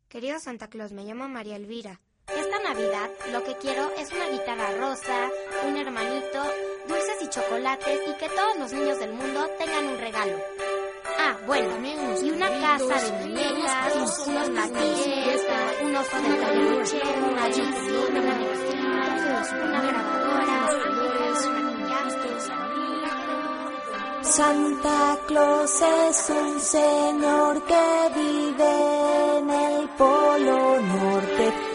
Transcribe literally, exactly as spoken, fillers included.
Querido Santa Claus, me llamo María Elvira. Esta Navidad lo que quiero es una guitarra rosa, un hermanito, dulces y chocolates y que todos los niños del mundo tengan un regalo. Ah, bueno, y una casa de muñecas, unos martillos, un oso de peluche, una bici, una nevera, una grabadora, Santa Claus es un señor que vive en el Polo Norte.